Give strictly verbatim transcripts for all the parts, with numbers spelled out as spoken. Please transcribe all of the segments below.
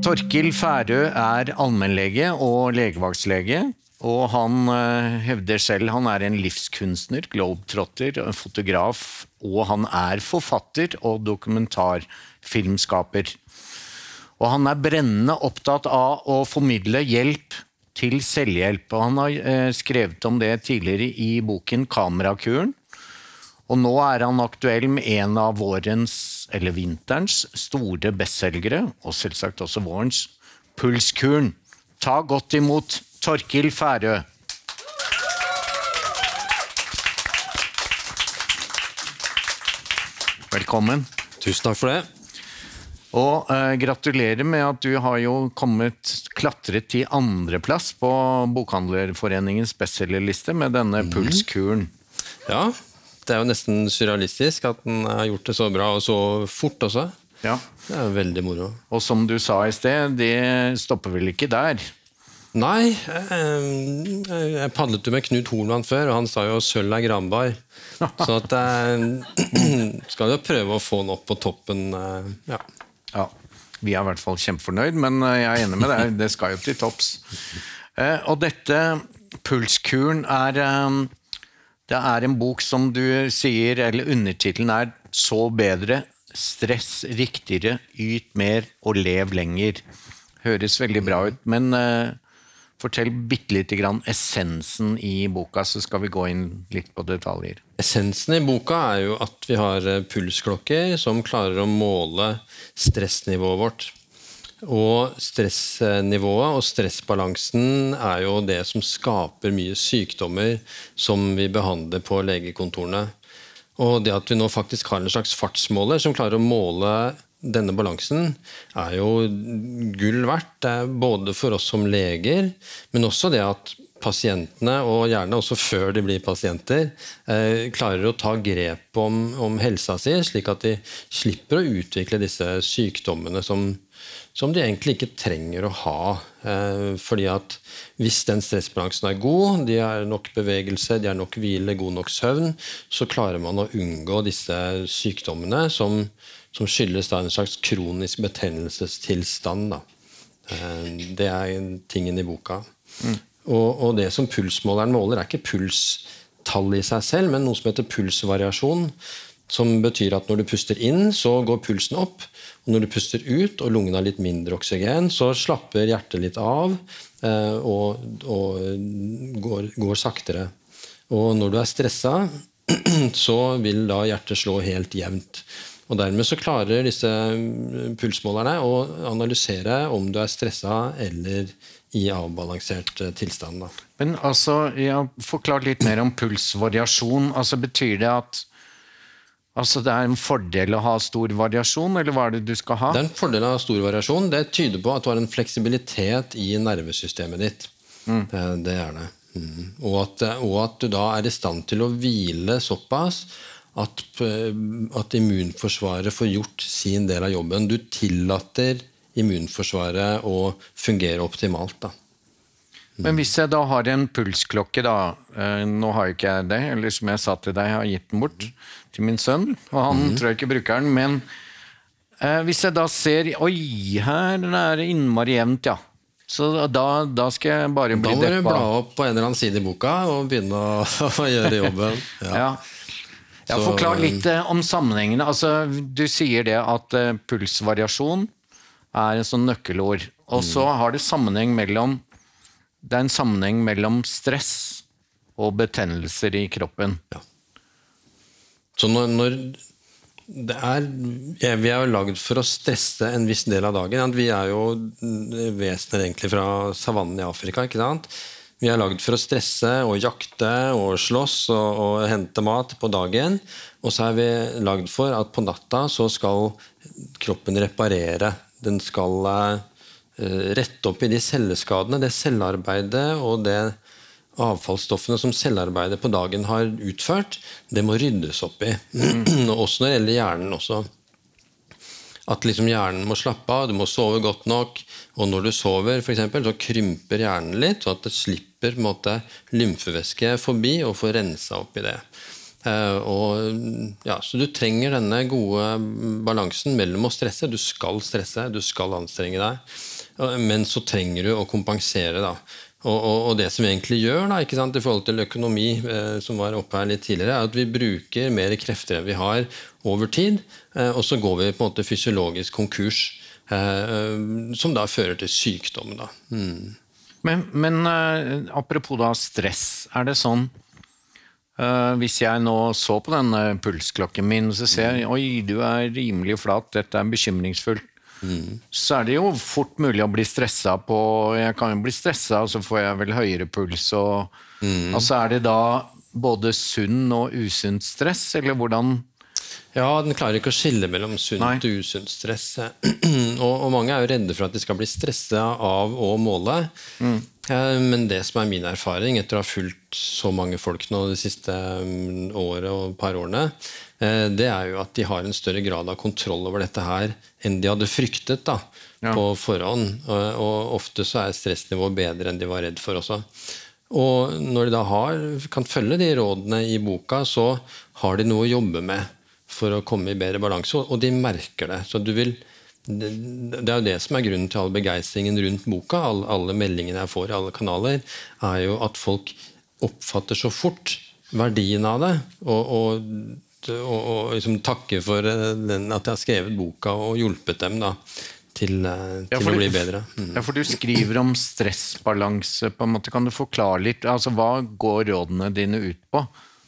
Torkild Færø er allmennlege og legevaktlege, og han uh, hevder selv han er en livskunstner, globetrotter, fotograf, og han er forfatter og dokumentarfilmskaper. Og han er brennende opptatt av å formidle hjelp til selvhjelp, og han har uh, skrevet om det tidligere i boken Kamerakuren, og nå er han aktuell med en av vårens, eller vinterens, store bestselgere, og selvsagt også vårens, Pulskuren. Ta godt imot Torkild Færø. Velkommen. Tusen takk for det. Og eh, gratulerer med at du har jo kommet klatret til andre plass på Bokhandlerforeningens bestselgerliste med denne mm. Pulskuren. Ja, det er jo nesten surrealistisk at den har gjort det så bra og så fort også. Ja. Det er veldig moro. Og som du sa i sted, det stopper vel ikke der? Nei, jeg padlet jo med Knut Hornmann før, og han sa jo sølv er granbar. Så at jeg skal jo prøve å få den opp på toppen, ja. Ja, vi er i hvert fall kjempefornøyd, men jeg er enig med deg, det skal jo til topps. Og dette Pulskuren er... Det er en bok som du sier, eller undertitelen er Så bedre, stress riktigere, yt mer og lev lenger. Høres veldig bra ut, men uh, fortell bitte grann essensen i boka, så skal vi gå inn litt på detaljer. Essensen i boka er jo at vi har pulsklokker som klarer å måle stressnivået vårt. Og stressnivået og stressbalansen er jo det som skaper mye sykdommer som vi behandler på legekontorene. Og det at vi nå faktisk har en slags fartsmåler som klarer å måle denne balansen er jo gull verdt, både for oss som leger, men også det at pasientene, og gjerne også før de blir pasienter, eh, klarer å ta grep om, om helsa si, slik at de slipper å utvikle disse sykdommene som som de egentlig ikke trenger å ha, eh, fordi at hvis den stressbalansen er god, de er nok bevegelse, de er nok hvile, god nok søvn, så klarer man å unngå disse sykdommene som, som skyldes da en slags kronisk betennelsestilstand. Da. Eh, det er tingen i boka. Mm. Og, og det som pulsmåleren måler er ikke pulstall i seg selv, men noe som heter pulsvariasjon, som betyr at når du puster inn, så går pulsen opp, og når du puster ut, og lungen har litt mindre oksygen, så slapper hjertet litt av, eh, og, og går, går saktere. Og når du er stresset, så vil da hjertet slå helt jevnt. Og dermed så klarer disse pulsmålerne å analysere om du er stresset eller i avbalansert tilstand. Da. Men altså, jeg har forklart litt mer om pulsvariasjon. Altså betyr det at Altså det er en fordel å ha stor variasjon, eller hva er det du skal ha? Det er en fordel å ha stor variasjon. Det tyder på at du har en fleksibilitet i nervesystemet ditt. Mm. Det, det er det. Mm. Og, at, og at du da er i stand til å hvile såpass at, at immunforsvaret får gjort sin del av jobben. Du tillater immunforsvaret å fungere optimalt da. Men hvis jeg da har en pulsklokke da, nå har jeg ikke jeg det, eller som jeg sa til deg, jeg har gitt den bort til min sønn, og han mm. tror jeg ikke bruker den, men eh, hvis jeg da ser, oi, her er det innmari jevnt, ja. Så da, da skal jeg bare bli deppa. Da må du bla opp på en eller annen side i boka og begynne å, å gjøre jobben. Ja. Ja. Jeg forklarer litt eh, om sammenhengene. Altså, du sier det at eh, pulsvariasjon er en sånn nøkkelord, og så har det sammenheng mellom Det er en sammenheng mellom stress og betennelser i kroppen. Ja. Så når, når det er, ja, vi er jo laget for å stresse en viss del av dagen. Vi er jo vesener egentlig fra savannen i Afrika, ikke sant? Vi er laget for å stresse og jakte og slåss og, og hente mat på dagen. Og så er vi laget for at på natta så skal kroppen reparere. Den skal rette opp i de celleskadene, det cellearbeidet og det avfallsstoffene som cellearbeidet på dagen har utført, det må ryddes opp i. Mm. Også når det gjelder hjernen også. At liksom hjernen må slappe av, du må sove godt nok, og når du sover for eksempel, så krymper hjernen litt, så at det slipper på en måte, lymfevæske forbi og få rensa opp i det. Uh, og, ja, så du trenger denne gode balansen mellom å stresse, du skal stresse, du skal anstrenge deg, men så trenger du å kompensere da. Og, og, og det som vi egentlig gjør da, ikke sant, i forhold til økonomi, eh, som var oppe her litt tidligere, er at vi bruker mer krefter enn vi har over tid, eh, og så går vi på en måte fysiologisk konkurs, eh, som da fører til sykdom da. Mm. Men, men uh, apropos da stress, er det sånn, uh, hvis jeg nå så på denne pulsklokken min, så ser jeg, oi, du er rimelig flat, dette er bekymringsfullt, mm. så er det jo fort mulig å bli stresset på, jeg kan jo bli stresset, og så får jeg vel høyere puls, og mm. altså er det da både sunn og usunn stress, eller hvordan? Ja, den klarer ikke å skille mellom sunt Nei. og usunt stress. og, og mange er jo redde for at de skal bli stresset av å måle. Mm. Men det som er min erfaring, etter å ha fulgt så mange folk nå de siste året og par årene, det er jo at de har en større grad av kontroll over dette her enn de hadde fryktet da, ja. på forhånd. Og, og ofte så er stressnivået bedre enn de var redd for også. Og når de da har, kan følge de rådene i boka, så har de noe å jobbe med for å komme i bedre balanse, og de merker det. Så du vil, det, det er jo det som er grunnen til all begeistringen rundt boka, alle, alle meldingene jeg får i alle kanaler, er jo at folk oppfatter så fort verdien av det, og, og, og, og liksom takker for den, at jeg har skrevet boka og hjulpet dem da, til, til ja, å bli bedre. Mm. Ja, for du skriver om stressbalanse, på en måte. Kan du forklare litt, altså hva går rådene dine ut på?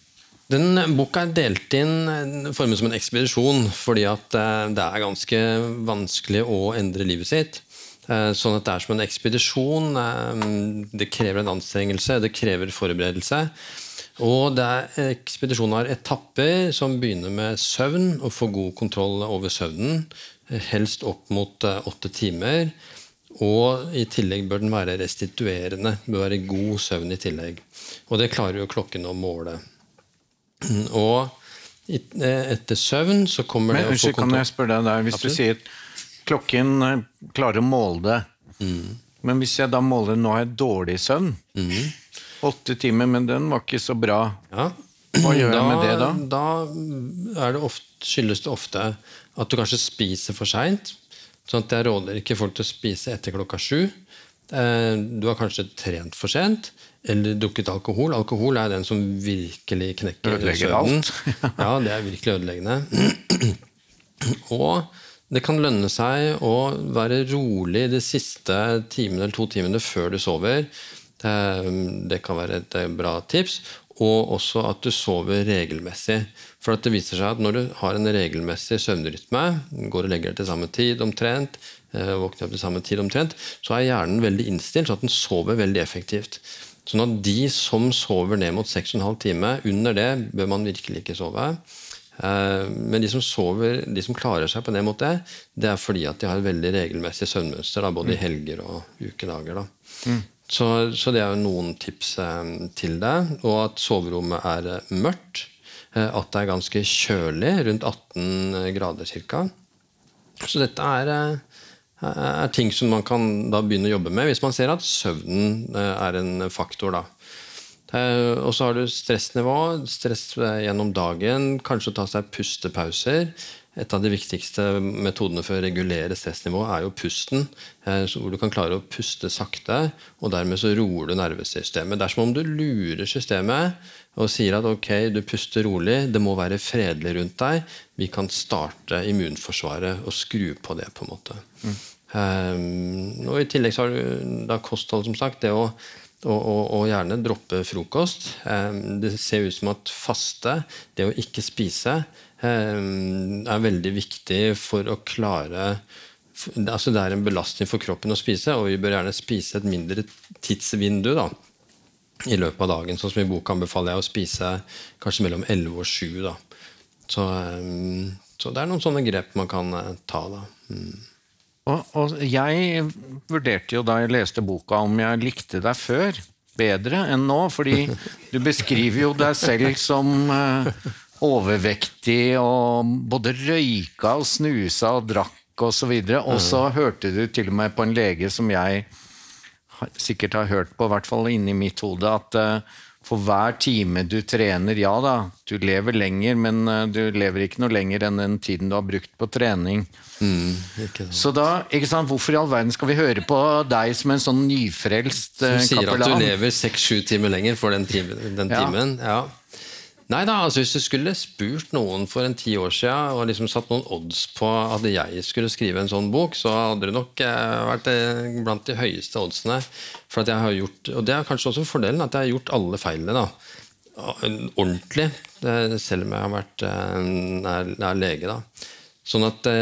Den boka er delt inn formet som en ekspedisjon, fordi at det er ganske vanskelig å endre livet sitt. Sånn at det er som en ekspedisjon, det krever en anstrengelse, det krever forberedelse. Og det er, ekspedisjonen har etapper som begynner med søvn, og få god kontroll over søvnen, helst opp mot åtte timer, og i tillegg bør den være restituerende, det bør være god søvn i tillegg. Og det klarer jo klokken å måle. Og etter søvn så kommer Men, det å få kontakt. Kan jeg spørre deg der, hvis Absolutt. Du sier klokken klarer å måle det, mm. men hvis jeg da måler, nå har jeg dårlig søvn, mm. åtte timer, men den var ikke så bra, ja. Hva gjør da, jeg med det da? Da er det ofte, skyldes det ofte at du kanskje spiser for sent, sånn at jeg råder ikke folk til å spise etter klokka sju, du har kanskje trent for sent, eller drukket alkohol. Alkohol er den som virkelig knekker ødelegger alt. Ja, det er virkelig ødeleggende. Og det kan lønne seg å være rolig de siste timene eller to timene før du sover. Det, det kan være et bra tips. Og også at du sover regelmessig. For at det viser seg at når du har en regelmessig søvnrytme, går og legger deg til samme tid omtrent, våkner opp til samme tid omtrent, så er hjernen veldig innstilt, så at den sover veldig effektivt. Sånn at de som sover ned mot seks og en halv time, under det bør man virkelig ikke sove. Men de som sover, de som klarer seg på ned mot det, det er fordi at de har et veldig regelmessig søvnmønster, da, både i helger og ukedager. Da. Mm. Så, så det er jo noen tips til det, og at soverommet er mørkt, at det er ganske kjølig, rundt atten grader cirka. Så dette er... er ting som man kan da begynne å jobbe med hvis man ser at søvnen er en faktor da. Og så har du stressnivå, stress gjennom dagen, kanskje å ta seg pustepauser. Et av de viktigste metodene for å regulere stressnivå er jo pusten, hvor du kan klare å puste sakte, og dermed så roer du nervesystemet. Det er som om du lurer systemet og sier at ok, du puster rolig, det må være fredelig rundt deg, vi kan starte immunforsvaret og skru på det på en måte. Mm. Um, og i tillegg så har du da kosthold som sagt, det å, å, å, å gjerne droppe frokost. Um, det ser ut som at faste, det å ikke spise, um, er veldig viktig for å klare, altså det er en belastning for kroppen å spise, og vi bør gjerne spise et mindre tidsvindu da, i løpet av dagen, sånn som i boka anbefaler jeg å spise kanskje mellom elleve og sju da. Så, um, så det er noen sånne grep man kan uh, ta da. Mm. Og, og jeg vurderte jo da jeg leste boka om jeg likte deg før bedre enn nå, fordi du beskriver jo deg selv som uh, overvektig og både røyka og snusa og drakk og så videre, og så hørte du til og med på en lege som jeg sikkert har hørt på, i hvert fall inni mitt hode, at uh, for hver time du trener, ja da, du lever lenger, men du lever ikke noe lenger enn den tiden du har brukt på trening. Mm, ikke sant. Så da, ikke sant, hvorfor i all verden skal vi høre på deg som en sånn nyfrelst Du eh, sier at kapellan? du lever seks-sju timer lenger for den timen. Den Ja. timen. Ja. Nei da, altså hvis du skulle spurt noen for en ti år siden og liksom satt noen odds på at jeg skulle skrive en sånn bok, så hadde det nok eh, vært eh, blant de høyeste oddsene. For at jeg har gjort, og det er kanskje også fordelen, at jeg har gjort alle feilene da. Ordentlig, eh, selv om jeg har vært eh, er, er lege da. Sånn at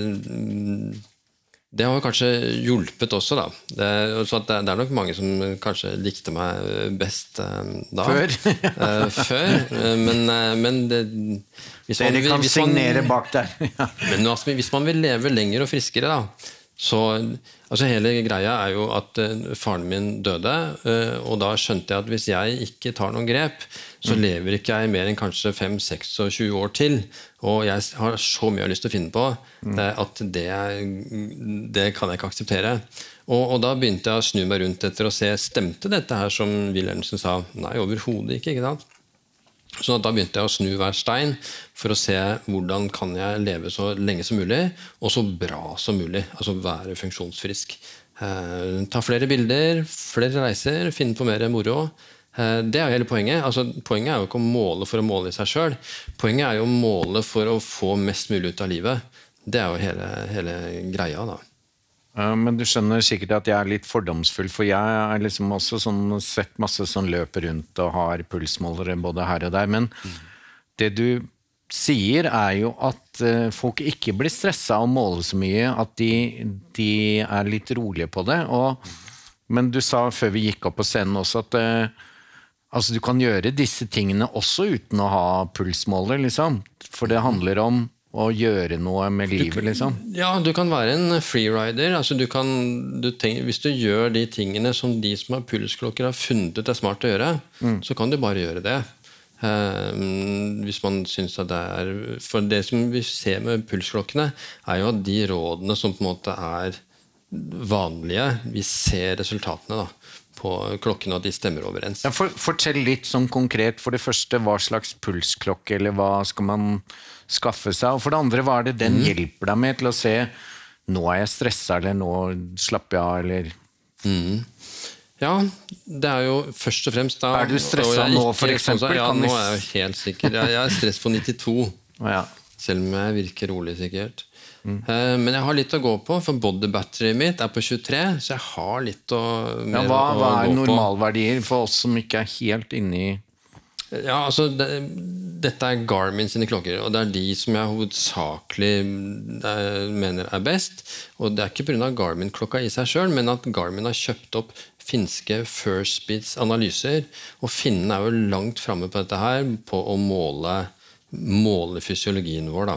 eh, det har jo kanskje hjulpet også da. Det, så at det, det er nok mange som kanskje likte meg best eh, da. Før. eh, før. Eh, men, eh, men det, hvis man, Dere vil- kan hvis man- signere bak der. Ja. Men altså, hvis man vil leve lenger og friskere da, så altså hele greia er jo at eh, faren min døde, eh, og da skjønte jeg at hvis jeg ikke tar noen grep, så lever ikke jeg mer enn kanskje fem, seks og tjue år til, og jeg har så mye jeg har lyst til å finne på, eh, at det, det kan jeg ikke akseptere. Og, og da begynte jeg å snu meg rundt etter å se, stemte dette her som Wilhelmsen sa? Nei, overhodet ikke, ikke sant? Så da begynte jeg å snu hver stein for å se hvordan kan jeg leve så lenge som mulig, og så bra som mulig, altså være funksjonsfrisk. Eh, ta flere bilder, flere reiser, finne på mer moro. Eh, det er jo hele poenget. Altså, poenget er jo ikke å måle for å måle i seg selv. Poenget er jo å måle for å få mest mulig ut av livet. Det er jo hele, hele greia da. Ja, men du skjønner sikkert at jeg er litt fordomsfull, for jeg er liksom også sånn, sett masse som løper rundt og har pulsmålere både her og der, men det du sier er jo at uh, folk ikke blir stresset av å måle så mye, at de, de er litt rolige på det, og, men du sa før vi gikk opp på scenen også at uh, altså, du kan gjøre disse tingene også uten å ha pulsmåler, liksom, for det handler om å gjøre noe med livet, liksom. Ja, du kan være en freerider. Altså, du kan, du tenker, hvis du gjør de tingene som de som har pulsklokker har funnet ut er smart å gjøre, mm. så kan du bare gjøre det. Eh, hvis man synes at det er... For det som vi ser med pulsklokkene, er jo at de rådene som på en måte er vanlige, vi ser resultatene da, på klokkene, og de stemmer overens. Ja, for, fortell litt sånn konkret, for det første, hva slags pulsklokke, eller hva skal man skaffe seg, og for det andre, hva er det den hjelper deg med til å se nå er jeg stresset, eller nå slapper jeg av, eller... Mm. Ja, det er jo først og fremst da... Er du stresset nå, for eksempel? Ja, nå er jeg jo helt sikker. Jeg, jeg er stress på nittito, ja. Selv om jeg virker rolig sikkert. Mm. Uh, men jeg har litt å gå på, for body battery mitt er på tjuetre, så jeg har litt å, mer ja, hva, å, å hva er gå på. normalverdier for oss som ikke er helt inne i... Ja, altså, det, dette er Garmin sine klokker, og det er de som jeg hovedsakelig er, mener er best. Og det er ikke på grunn av Garmin-klokka i seg selv, men at Garmin har kjøpt opp finske First Beats analyser, og finnene er jo langt fremme på dette her, på å måle, måle fysiologien vår da.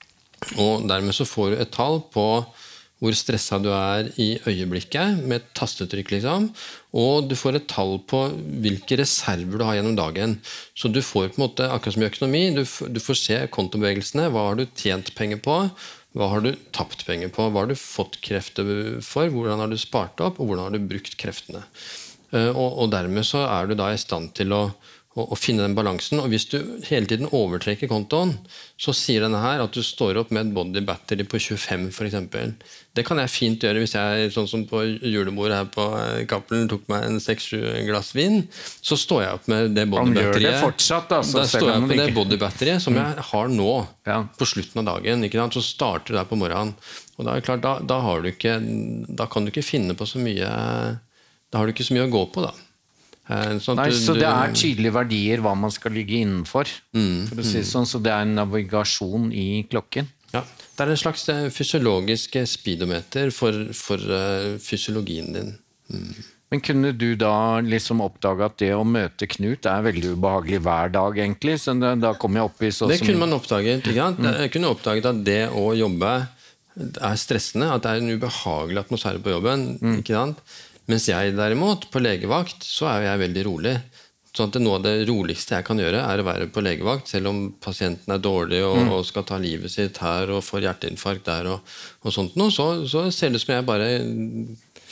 Og dermed så får du et tall på hvor stresset du er i øyeblikket, med et tastetrykk liksom, og du får et tall på hvilke reserver du har gjennom dagen. Så du får på en måte, akkurat som i økonomi, du, du får se kontobevegelsene, hva har du tjent penger på, hva har du tapt penger på, hva har du fått krefter for, hvordan har du spart opp, og hvordan har du brukt kreftene. Og, og dermed så er du da i stand til å å finne den balansen, og hvis du hele tiden overtrekker kontoen, så sier denne her at du står opp med et body battery på tjuefem for eksempel. Det kan jeg fint gjøre hvis jeg, sånn som på julebordet her på Cappelen, tok meg en seks sju glass vin, så står jeg opp med det body batteriet. Han gjør det fortsatt, altså. Da står jeg opp med det body batteriet som jeg har nå, ja. På slutten av dagen, ikke sant? Så starter det der på morgenen. Og da er det klart, da, da har du ikke, da kan du ikke finne på så mye, da har du ikke så mye å gå på da. Sånn Nei, du, så det er tydelige verdier hva man skal ligge innenfor, mm, for å si sånn, så det er en navigasjon i klokken. Ja, det er en slags fysiologisk speedometer for, for uh, fysiologien din. Mm. Men kunne du da liksom oppdage at det å møte Knut er veldig ubehagelig hver dag egentlig, så da, da kom jeg opp i så Det som... kunne man oppdaget, ikke sant? Mm. Jeg kunne oppdaget at det å jobbe er stressende, at det er en ubehagelig atmosfære på jobben, mm. ikke sant? Mens jeg derimot, på legevakt, så er jeg veldig rolig. Sånn at noe av det roligste jeg kan gjøre er å være på legevakt, selv om pasienten er dårlig og, mm. og skal ta livet sitt her og får hjerteinfarkt der og, og sånt noe, så, så ser det ut som jeg bare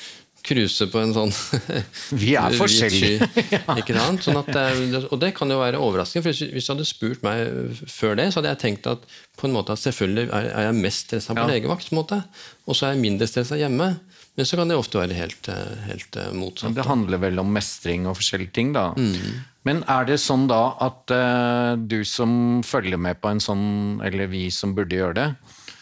kruse på en sånn Vi er forskjellige. Ikke sant? Sånn at, og det kan jo være overraskende, for hvis du hadde spurt meg før det, så hadde jeg tenkt at på en måte at selvfølgelig er jeg mest stresset på ja. legevakt, på en måte, og så er jeg mindre stresset hjemme. Men så kan det ofte være helt, helt motsatt. Det handler vel om mestring og forskjellige ting da. Mm. Men er det sånn da at uh, du som følger med på en sånn, eller vi som burde gjøre det,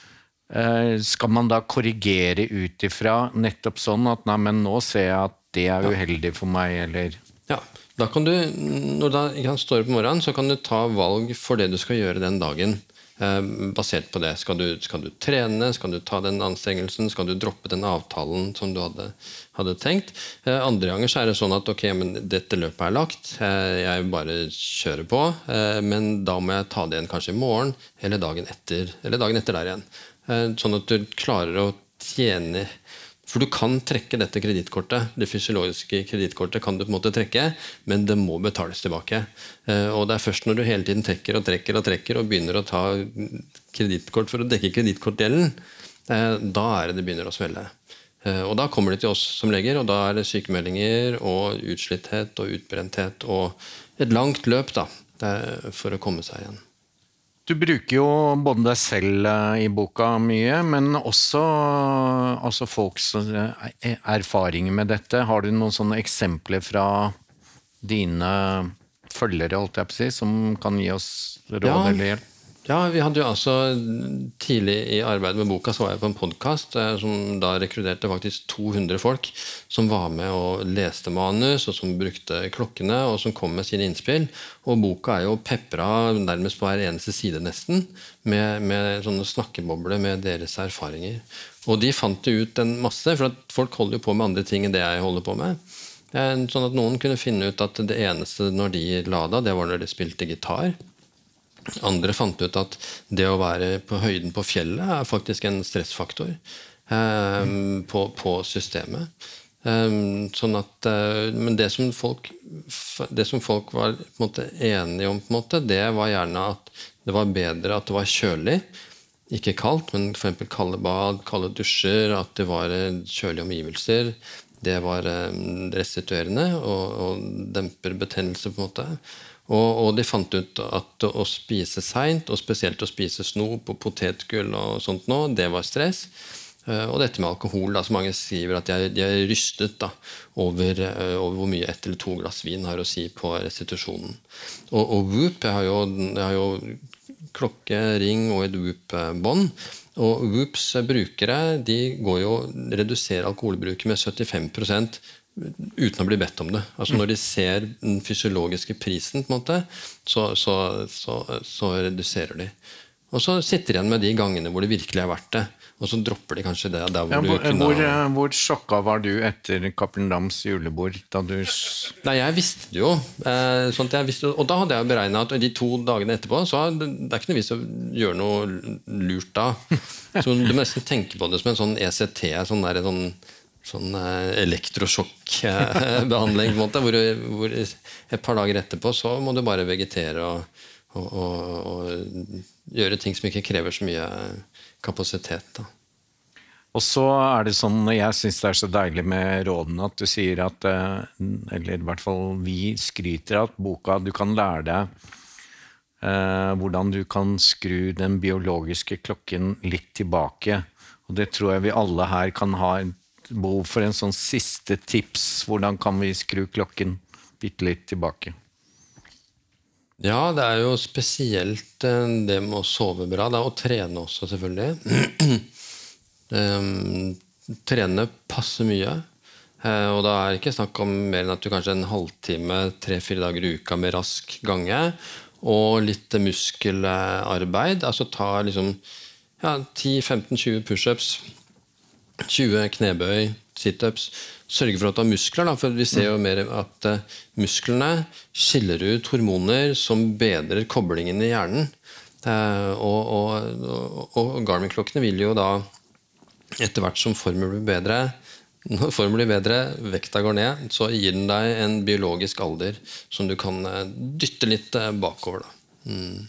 skal man da korrigere ut ifra nettopp sånn at nei, men nå ser jeg at det er uheldig for meg, eller? Ja, da kan du, når du da står opp på morgenen, så kan du ta valg for det du skal gjøre den dagen, eh, basert på det. Skal du, skal du trene, skal du ta den anstrengelsen, skal du droppe den avtalen som du hadde, hadde tenkt. Eh, andre ganger så er det sånn at ok, men dette løpet er lagt, eh, jeg bare kjører på, eh, men da må jeg ta det igjen kanskje i morgen, eller dagen etter, eller dagen etter der igjen. Sånn at du klarer å tjene, for du kan trekke dette kredittkortet, det fysiologiske kredittkortet kan du på en måte trekke, men det må betales tilbake. Og det er først når du hele tiden trekker og trekker og trekker og begynner å ta kredittkort for å dekke kredittkortdelen, da er det det begynner å svelle. Og da kommer det til oss som leger, og da er det sykemeldinger og utslitthet og utbrenthet og et langt løp da, for å komme seg igjen. Du bruker jo både deg selv i boka mye, men også altså folks erfaringer med dette. Har du noen sånne eksempler fra dine følgere, holdt jeg på å si, som kan gi oss råd ja. eller hjelp? Ja, vi hadde jo altså tidlig i arbeidet med boka så var jeg på en podcast eh, som da rekrutterte faktisk to hundre folk som var med og leste manus og som brukte klokkene og som kom med sine innspill. Og boka er jo peppra nærmest på hver eneste side nesten med, med sånne snakkebobler med deres erfaringer. Og de fant jo ut en masse, for at folk holder jo på med andre ting enn det jeg holder på med. Sånn at noen kunne finne ut at det eneste når de lada, det var når de spilte gitar. Andre fant ut at det å være på høyden på fjellet er faktisk en stressfaktor eh, på, på systemet. Eh, sånn at, eh, men det som folk, det som folk var på en måte, enige om, på en måte, det var gjerne at det var bedre at det var kjølig, ikke kaldt, men for eksempel kalde bad, kalde dusjer, at det var kjølige omgivelser. Det var eh, restituerende og, og demper betennelse på en måte. Og, og de fant ut at å spise sent, og spesielt å spise snop og potetgull og sånt nå, det var stress. Og dette med alkohol, da, så mange skriver at de er rystet da, over, over hvor mye ett eller to glass vin har å si på restitusjonen. Og, og Whoop, jeg har, jo, jeg har jo klokke, ring og et Whoop-bånd, og Whoops brukere, de går jo reduserer alkoholbruket med syttifem prosent uten å bli bedt om det. Altså når de ser den fysiologiske prisen på en måte, så, så, så, så reduserer de. Og så sitter de igjen med de gangene hvor det virkelig er verdt det, og så dropper de kanskje det der hvor ja, du hvor, kunne... Hvor, hvor sjokka var du etter Cappelen Dams julebord? Da du... Nei, jeg visste det jo. Eh, sånn at jeg visste, og da hadde jeg beregnet at de to dagene etterpå, så det, det er ikke noe vis å gjøre noe lurt da. Så du må nesten tenke på det som en sånn E C T, sånn der, sånn sånn elektrosjokkbehandling, på en måte, hvor, hvor et par dager etterpå så må du bare vegetere og, og, og, og gjøre ting som ikke krever så mye kapasitet. Da. Og så er det sånn, jeg synes det er så deilig med rådene at du sier at, eller i hvert fall vi skryter at boka, du kan lære deg eh, hvordan du kan skru den biologiske klokken litt tilbake. Og det tror jeg vi alle her kan ha en behov for en sånn siste tips. Hvordan kan vi skru klokken bitte litt tilbake? Ja, det er jo spesielt det med å sove bra, da, og trene også selvfølgelig. um, trene passer mye, og da er det ikke snakk om mer enn at du kanskje en halvtime, tre-fire dager i uka med rask gange, og litt muskelarbeid, altså ta liksom ja, ti femten tjue push-ups, tjue knebøy, sit-ups, sørge for at du har muskler, da, for vi ser jo mer at uh, musklene skiller ut hormoner som bedrer koblingen i hjernen. Uh, og, og, og, og Garmin-klokkene vil jo da, etter hvert som formen blir bedre, når formen blir bedre, vekta går ned, så gir den deg en biologisk alder som du kan uh, dytte litt uh, bakover. Da. Mm.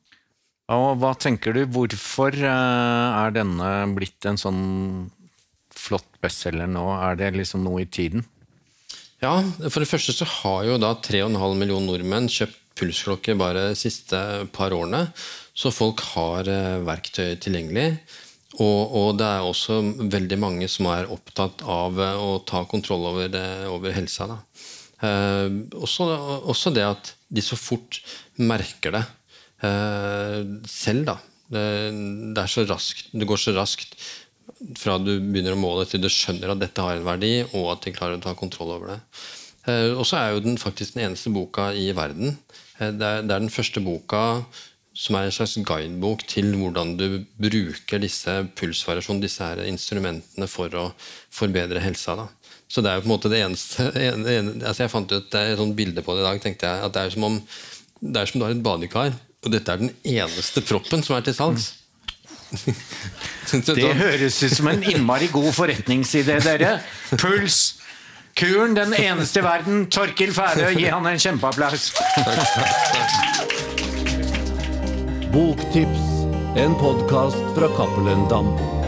Og hva tenker du, hvorfor uh, er denne blitt en sånn flott bestselger nå? Er det liksom noe i tiden? Ja, for det første så har jo da tre og en halv million nordmenn kjøpt pulsklokke bare de siste par årene, så folk har verktøy tilgjengelig. Og, og det er også veldig mange som er opptatt av å ta kontroll over, det, over helsa. Da. Eh, også, også det at de så fort merker det eh, selv. Da. Det, det, er så raskt, det går så raskt fra du begynner å måle til du skjønner at dette har en verdi, og at de klarer å ta kontroll over det. Eh, og så er jo den faktisk den eneste boka i verden. Eh, det, er, det er den første boka som er en slags guidebok til hvordan du bruker disse pulsvariasjoner, disse her instrumentene for å forbedre helsa. Da. Så det er jo på en måte det eneste, en, en, altså jeg fant ut et sånt bilde på det i dag, tenkte jeg, at det er som om det er som om du har et badekar, og dette er den eneste proppen som er til salgs. Det høres ut som en innmari god forretningsidé, dere. Puls, kuren, den eneste i verden. Torkild Færø, gi han en kjempeapplaus. Boktips, en podcast fra Cappelen Damm.